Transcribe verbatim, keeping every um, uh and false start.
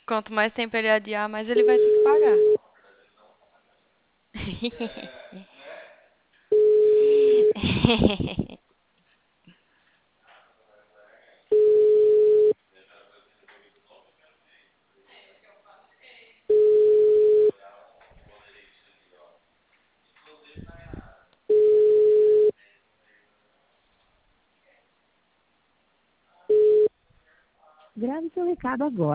Quanto mais tempo ele adiar, mais ele vai ter que pagar. Grave seu recado agora.